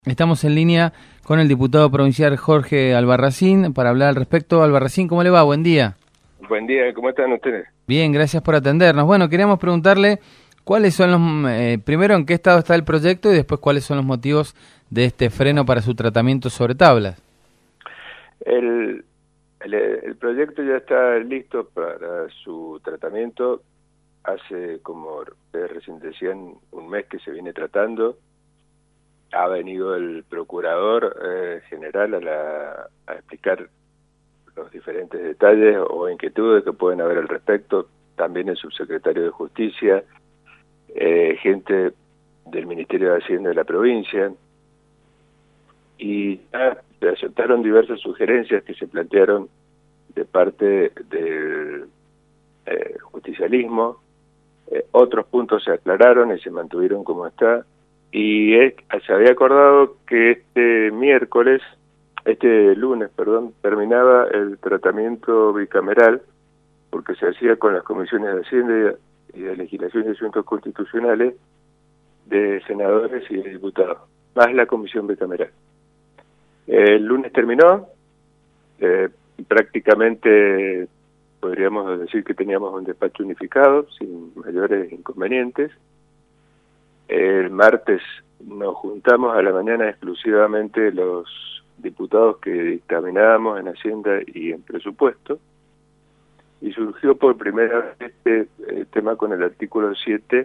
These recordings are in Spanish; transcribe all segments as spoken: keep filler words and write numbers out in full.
Estamos en línea con el diputado provincial Jorge Albarracín para hablar al respecto. Albarracín, ¿cómo le va? Buen día. Buen día, ¿cómo están ustedes? Bien, gracias por atendernos. Bueno, queríamos preguntarle cuáles son los, eh, primero en qué estado está el proyecto y después cuáles son los motivos de este freno para su tratamiento sobre tablas. El, el, el proyecto ya está listo para su tratamiento. Hace, como ustedes recién decían, un mes que se viene tratando. Ha venido el procurador eh, general a, la, a explicar los diferentes detalles o inquietudes que pueden haber al respecto, también el subsecretario de Justicia, eh, gente del Ministerio de Hacienda de la provincia, y ah, se aceptaron diversas sugerencias que se plantearon de parte del eh, justicialismo. Eh, otros puntos se aclararon y se mantuvieron como está. Y es, se había acordado que este miércoles, este lunes, perdón, terminaba el tratamiento bicameral, porque se hacía con las comisiones de Hacienda y de Legislación y Asuntos Constitucionales de senadores y de diputados, más la comisión bicameral. El lunes terminó, eh, prácticamente podríamos decir que teníamos un despacho unificado, sin mayores inconvenientes. El martes nos juntamos a la mañana exclusivamente los diputados que dictaminábamos en Hacienda y en Presupuesto, y surgió por primera vez este eh, tema con el artículo siete,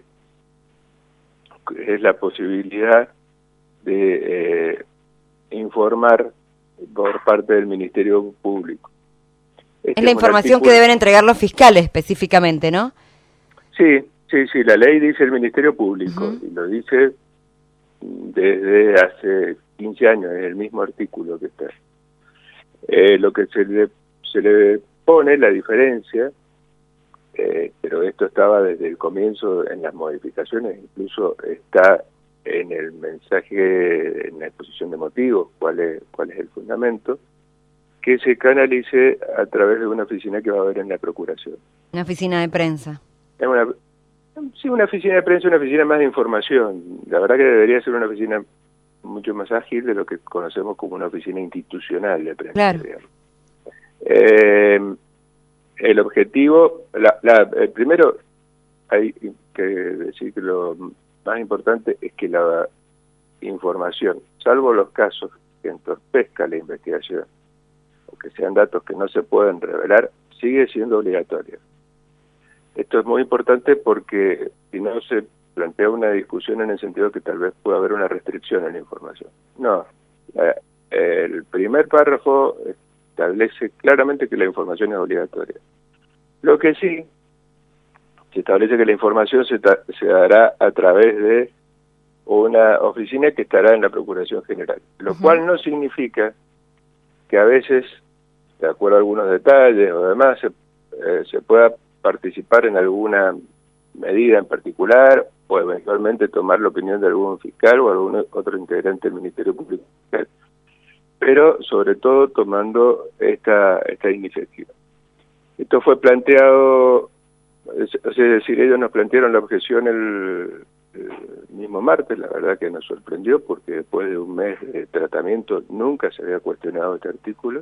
que es la posibilidad de eh, informar por parte del Ministerio Público. Este es la es información artículo... que deben entregar los fiscales específicamente, ¿no? Sí, sí, sí, la ley dice el Ministerio Público, uh-huh. y lo dice desde hace quince años, es el mismo artículo que está. Eh, lo que se le, se le pone, la diferencia, eh, pero esto estaba desde el comienzo en las modificaciones, incluso está en el mensaje, en la exposición de motivos, cuál es, cuál es el fundamento, que se canalice a través de una oficina que va a haber en la Procuración. Una oficina de prensa. Es una, sí, una oficina de prensa, una oficina más de información. La verdad que debería ser una oficina mucho más ágil de lo que conocemos como una oficina institucional de prensa. Claro. Eh, el objetivo, la, la, el primero, hay que decir que lo más importante es que la información, salvo los casos que entorpezca la investigación, o que sean datos que no se pueden revelar, sigue siendo obligatoria. Esto es muy importante porque si no se plantea una discusión en el sentido que tal vez pueda haber una restricción en la información. No, la, el primer párrafo establece claramente que la información es obligatoria. Lo que sí, se establece que la información se, se dará a través de una oficina que estará en la Procuración General, lo uh-huh. cual no significa que a veces, de acuerdo a algunos detalles o demás, se, eh, se pueda participar en alguna medida en particular o eventualmente tomar la opinión de algún fiscal o algún otro integrante del Ministerio Público, pero sobre todo tomando esta, esta iniciativa. Esto fue planteado, es, es decir, ellos nos plantearon la objeción el, el mismo martes, la verdad que nos sorprendió porque después de un mes de tratamiento nunca se había cuestionado este artículo.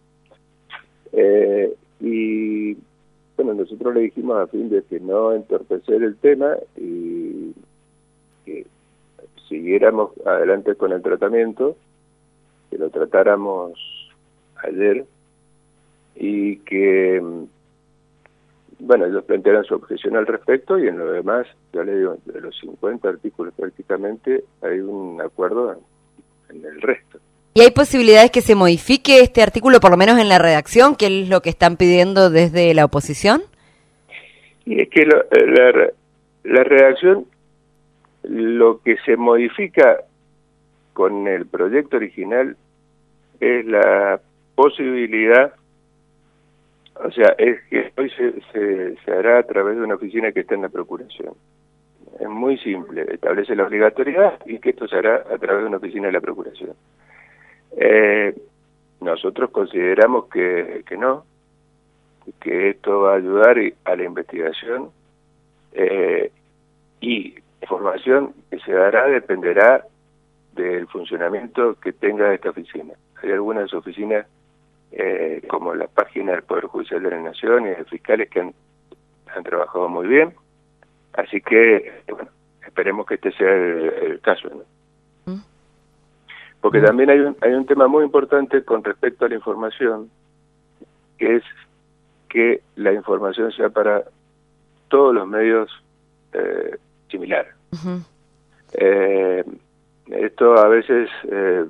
Eh, y bueno, nosotros le dijimos a fin de que no entorpecer el tema y que siguiéramos adelante con el tratamiento, que lo tratáramos ayer y que, bueno, ellos plantearon su objeción al respecto y en lo demás, ya le digo, de los cincuenta artículos prácticamente hay un acuerdo en el resto. ¿Y hay posibilidades que se modifique este artículo, por lo menos en la redacción, que es lo que están pidiendo desde la oposición? Y es que lo, la, la redacción, lo que se modifica con el proyecto original es la posibilidad, o sea, es que hoy se, se, se hará a través de una oficina que está en la Procuración. Es muy simple, establece la obligatoriedad y que esto se hará a través de una oficina de la Procuración. Eh, nosotros consideramos que, que no, que esto va a ayudar a la investigación eh, y la información que se dará dependerá del funcionamiento que tenga esta oficina. Hay algunas oficinas, eh, como la página del Poder Judicial de la Nación y de fiscales que han, han trabajado muy bien, así que, bueno, esperemos que este sea el, el caso, ¿no? Porque también hay un, hay un tema muy importante con respecto a la información, que es que la información sea para todos los medios eh, similar. Uh-huh. eh, esto a veces, eh,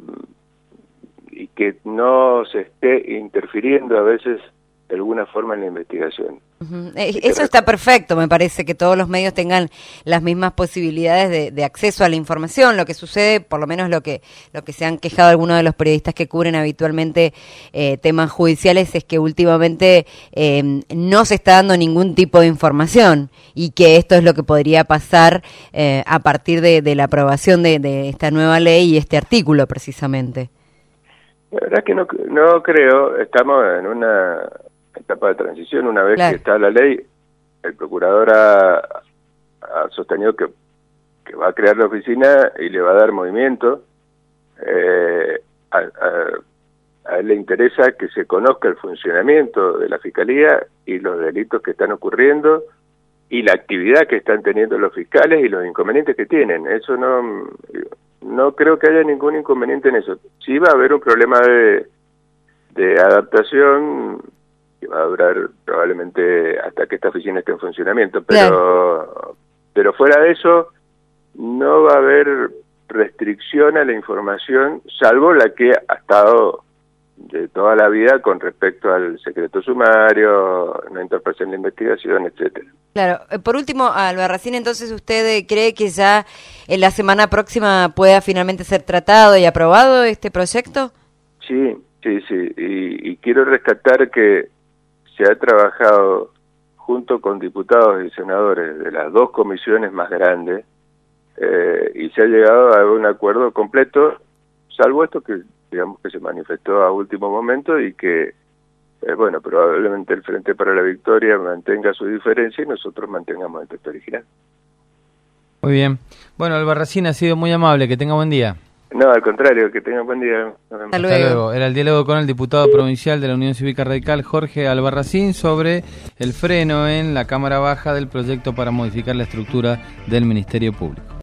y que no se esté interfiriendo a veces de alguna forma en la investigación. Uh-huh. Eso está perfecto, me parece, que todos los medios tengan las mismas posibilidades de, de acceso a la información. Lo que sucede, por lo menos lo que lo que se han quejado algunos de los periodistas que cubren habitualmente eh, temas judiciales, es que últimamente eh, no se está dando ningún tipo de información, y que esto es lo que podría pasar eh, a partir de, de la aprobación de, de esta nueva ley y este artículo, precisamente. La verdad es que no, no creo, estamos en una etapa de transición. Una vez claro. que está la ley, el procurador ha, ha sostenido que, que va a crear la oficina y le va a dar movimiento. Eh, a, a, a él le interesa que se conozca el funcionamiento de la Fiscalía y los delitos que están ocurriendo y la actividad que están teniendo los fiscales y los inconvenientes que tienen. Eso no, no creo que haya ningún inconveniente en eso. Sí va a haber un problema de, de adaptación, que va a durar probablemente hasta que esta oficina esté en funcionamiento, pero Bien. pero fuera de eso no va a haber restricción a la información, salvo la que ha estado de toda la vida con respecto al secreto sumario, no interpretación de investigación, etcétera. Claro. Por último, Albarracín, entonces, ¿usted cree que ya en la semana próxima pueda finalmente ser tratado y aprobado este proyecto? Sí, sí, sí. Y, y quiero rescatar que se ha trabajado junto con diputados y senadores de las dos comisiones más grandes eh, y se ha llegado a un acuerdo completo, salvo esto que digamos que se manifestó a último momento y que, eh, bueno, probablemente el Frente para la Victoria mantenga su diferencia y nosotros mantengamos el texto original. Muy bien. Bueno, Albarracín ha sido muy amable, que tenga buen día. No, al contrario, que tenga buen día. Hasta luego. Hasta luego. Era el diálogo con el diputado provincial de la Unión Cívica Radical, Jorge Albarracín, sobre el freno en la Cámara Baja del proyecto para modificar la estructura del Ministerio Público.